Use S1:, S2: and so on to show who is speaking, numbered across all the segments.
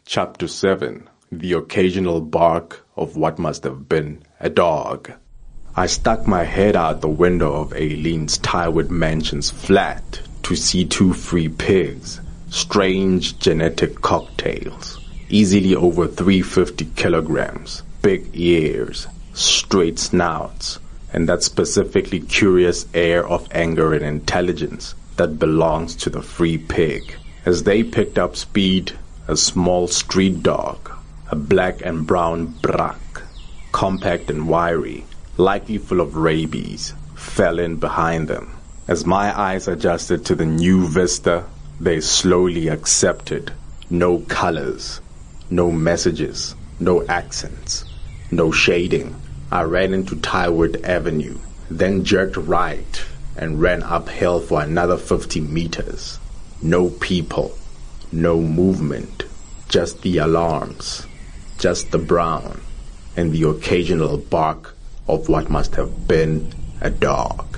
S1: Chapter 7. The occasional bark of what must have been a dog. I stuck my head out the window of Aileen's Tywood Mansion's flat to see two free pigs, strange genetic cocktails, easily over 350 kilograms, big ears, straight snouts, and that specifically curious air of anger and intelligence that belongs to the free pig. As they picked up speed, a small street dog, a black and brown brack, compact and wiry, likely full of rabies, fell in behind them. As my eyes adjusted to the new vista, they slowly accepted. No colors, no messages, no accents, no shading. I ran into Tywood Avenue, then jerked right and ran uphill for another 50 meters. No people, no movement, just the alarms, just the brown, and the occasional bark of what must have been a dog.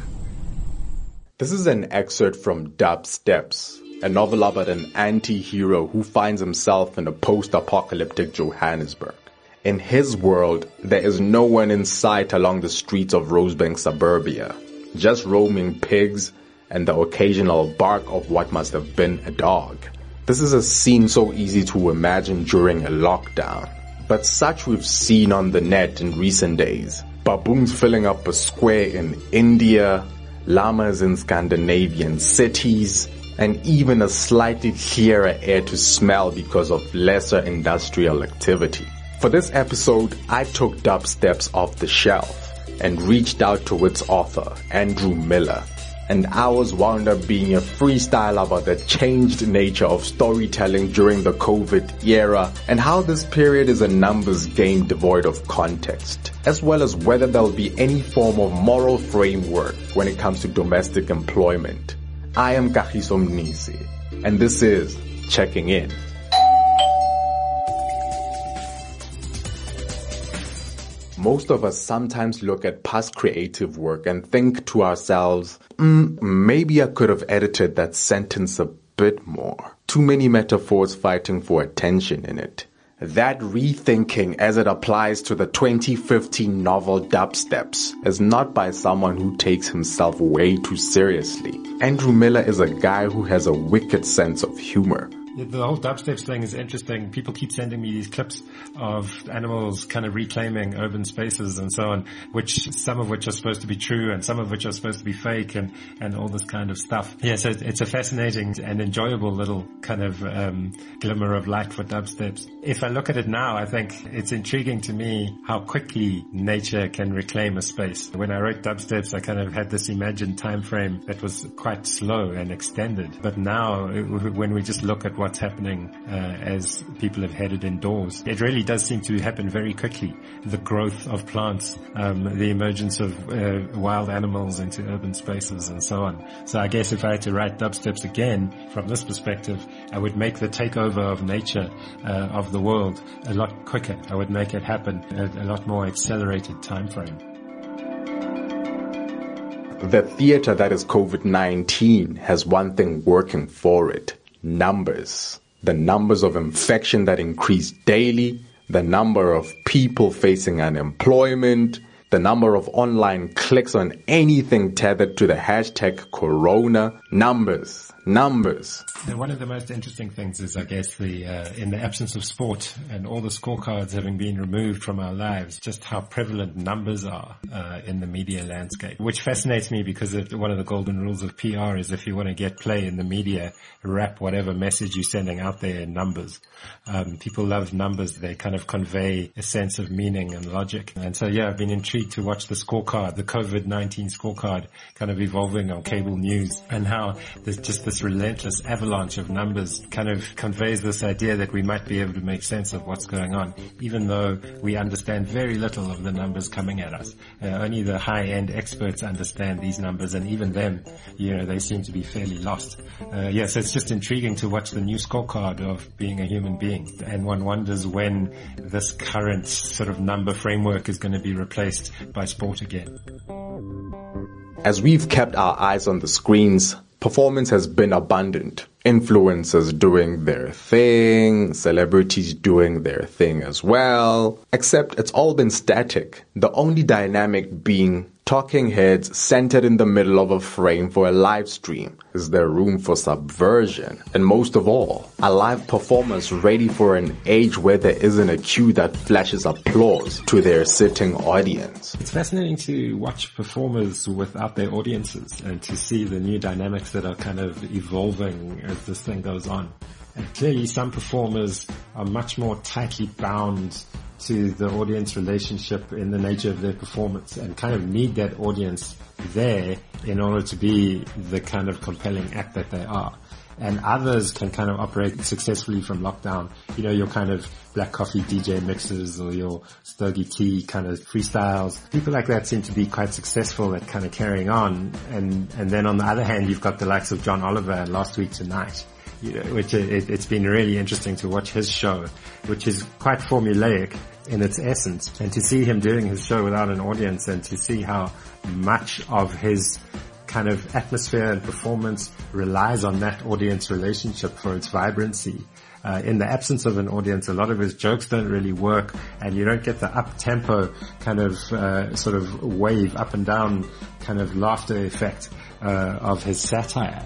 S1: This is an excerpt from Dub Steps, a novel about an anti-hero who finds himself in a post-apocalyptic Johannesburg. In his world, there is no one in sight along the streets of Rosebank suburbia, just roaming pigs and the occasional bark of what must have been a dog. This is a scene so easy to imagine during a lockdown, but such we've seen on the net in recent days. Baboons filling up a square in India, llamas in Scandinavian cities, and even a slightly clearer air to smell because of lesser industrial activity. For this episode, I took Dub Steps off the shelf and reached out to its author, Andrew Miller. And ours wound up being a freestyle about the changed nature of storytelling during the COVID era and how this period is a numbers game devoid of context, as well as whether there'll be any form of moral framework when it comes to domestic employment. I am Kagiso Mnisi, and this is Checking In. Most of us sometimes look at past creative work and think to ourselves, maybe I could have edited that sentence a bit more. Too many metaphors fighting for attention in it. That rethinking as it applies to the 2015 novel Dub Steps is not by someone who takes himself way too seriously. Andrew Miller is a guy who has a wicked sense of humor.
S2: The whole Dub Steps thing is interesting. People keep sending me these clips of animals kind of reclaiming urban spaces and so on, some of which are supposed to be true and some of which are supposed to be fake and all this kind of stuff. Yeah, so it's a fascinating and enjoyable little kind of glimmer of light for Dub Steps. If I look at it now, I think it's intriguing to me how quickly nature can reclaim a space. When I wrote Dub Steps, I kind of had this imagined time frame that was quite slow and extended. But now, when we just look at what's happening as people have headed indoors, it really does seem to happen very quickly. The growth of plants, the emergence of wild animals into urban spaces and so on. So I guess if I had to write Dub Steps again from this perspective, I would make the takeover of nature, of the world, a lot quicker. I would make it happen at a lot more accelerated time frame.
S1: The theater that is COVID-19 has one thing working for it. Numbers. The numbers of infection that increase daily, the number of people facing unemployment, the number of online clicks on anything tethered to the hashtag Corona. Numbers.
S2: And one of the most interesting things is, I guess, in the absence of sport and all the scorecards having been removed from our lives, just how prevalent numbers are in the media landscape, which fascinates me because one of the golden rules of PR is if you want to get play in the media, wrap whatever message you're sending out there in numbers. People love numbers. They kind of convey a sense of meaning and logic. And so, yeah, I've been intrigued to watch the scorecard, the COVID-19 scorecard kind of evolving on cable news and how there's just this relentless avalanche of numbers kind of conveys this idea that we might be able to make sense of what's going on, even though we understand very little of the numbers coming at us. Only the high-end experts understand these numbers, and even them, they seem to be fairly lost. So it's just intriguing to watch the new scorecard of being a human being, and one wonders when this current sort of number framework is going to be replaced by sport again.
S1: As we've kept our eyes on the screens, Performance has been abundant. Influencers doing their thing, celebrities doing their thing as well. Except it's all been static. The only dynamic being talking heads centered in the middle of a frame for a live stream. Is there room for subversion? And most of all, are live performers ready for an age where there isn't a cue that flashes applause to their sitting audience?
S2: It's fascinating to watch performers without their audiences and to see the new dynamics that are kind of evolving as this thing goes on. And clearly some performers are much more tightly bound to the audience relationship in the nature of their performance and kind of need that audience there in order to be the kind of compelling act that they are. And others can kind of operate successfully from lockdown. You know, your kind of black coffee DJ mixes or your Stogie Tea kind of freestyles. People like that seem to be quite successful at kind of carrying on. And then on the other hand, you've got the likes of John Oliver and Last Week Tonight. You know, which it's been really interesting to watch his show, which is quite formulaic in its essence, and to see him doing his show without an audience and to see how much of his kind of atmosphere and performance relies on that audience relationship for its vibrancy. In the absence of an audience, a lot of his jokes don't really work, and you don't get the up-tempo kind of sort of wave up and down kind of laughter effect of his satire.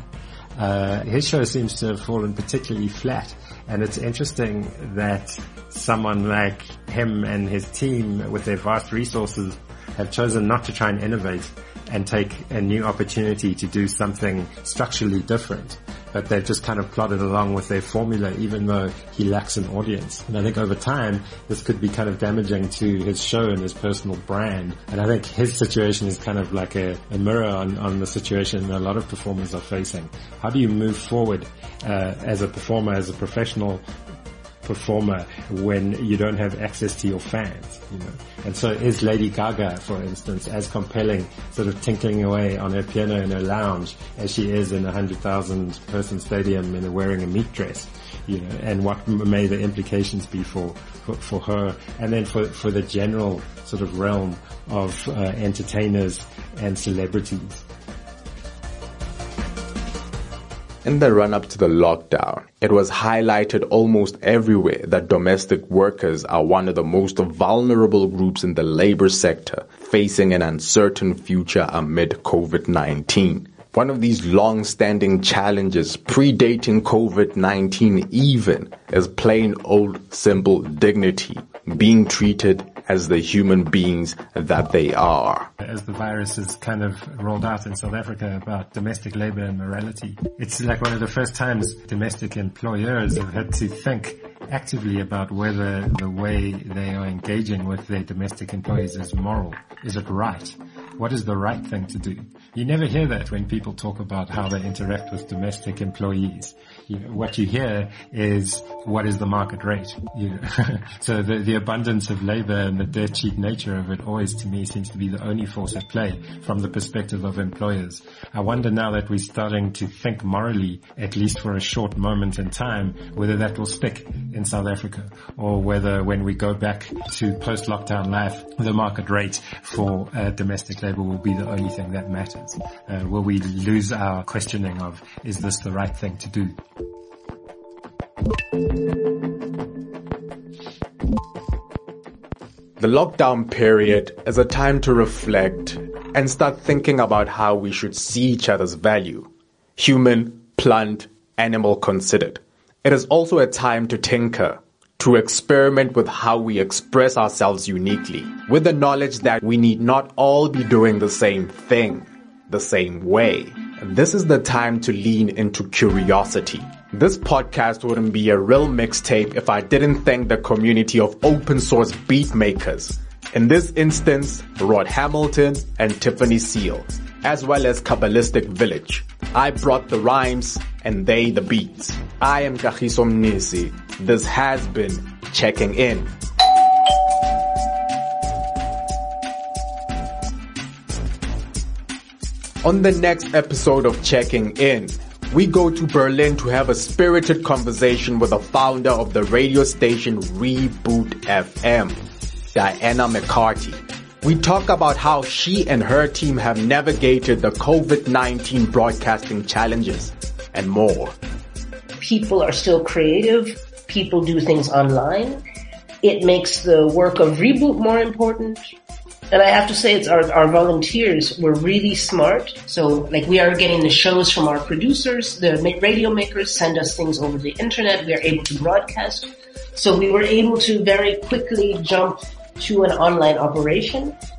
S2: His show seems to have fallen particularly flat, and it's interesting that someone like him and his team with their vast resources have chosen not to try and innovate and take a new opportunity to do something structurally different, but they've just kind of plodded along with their formula even though he lacks an audience. And I think over time this could be kind of damaging to his show and his personal brand, and I think his situation is kind of like a mirror on the situation a lot of performers are facing. How do you move forward as a performer, as a professional performer, when you don't have access to your fans, you know? And so is Lady Gaga, for instance, as compelling, sort of tinkling away on her piano in her lounge as she is in a 100,000 person stadium in wearing a meat dress, you know? And what may the implications be for her, and then for the general sort of realm of entertainers and celebrities.
S1: In the run-up to the lockdown, it was highlighted almost everywhere that domestic workers are one of the most vulnerable groups in the labor sector, facing an uncertain future amid COVID-19. One of these long-standing challenges predating COVID-19 even is plain old simple dignity, being treated as the human beings that they are.
S2: As the virus is kind of rolled out in South Africa about domestic labor and morality, it's like one of the first times domestic employers have had to think actively about whether the way they are engaging with their domestic employees is moral. Is it right? What is the right thing to do? You never hear that when people talk about how they interact with domestic employees. You know, what you hear is, what is the market rate? You know? So the abundance of labor and the dirt cheap nature of it always, to me, seems to be the only force at play from the perspective of employers. I wonder now that we're starting to think morally, at least for a short moment in time, whether that will stick in South Africa, or whether when we go back to post-lockdown life, the market rate for domestic labor will be the only thing that matters. Will we lose our questioning of, is this the right thing to do?
S1: The lockdown period is a time to reflect and start thinking about how we should see each other's value, human, plant, animal considered. It is also a time to tinker, to experiment with how we express ourselves uniquely, with the knowledge that we need not all be doing the same thing, the same way. This is the time to lean into curiosity. This podcast wouldn't be a real mixtape if I didn't thank the community of open source beat makers. In this instance, Rod Hamilton and Tiffany Seal, as well as Kabbalistic Village. I brought the rhymes and they the beats. I am Kagiso Mnisi. This has been Checking In. On the next episode of Checking In, we go to Berlin to have a spirited conversation with the founder of the radio station Reboot FM, Diana McCarty. We talk about how she and her team have navigated the COVID-19 broadcasting challenges and more.
S3: People are still creative. People do things online. It makes the work of Reboot more important. And I have to say, it's our volunteers were really smart. So, we are getting the shows from our producers. The radio makers send us things over the internet. We are able to broadcast. So we were able to very quickly jump to an online operation.